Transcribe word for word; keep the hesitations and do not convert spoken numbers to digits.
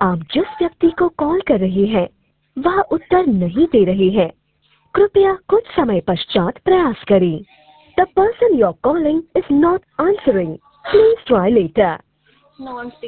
आप जिस व्यक्ति को कॉल कर रहे हैं वह उत्तर नहीं दे रहे हैं। कृपया कुछ समय पश्चात प्रयास करें। The person you're calling is not answering. Please try later. No one speaks.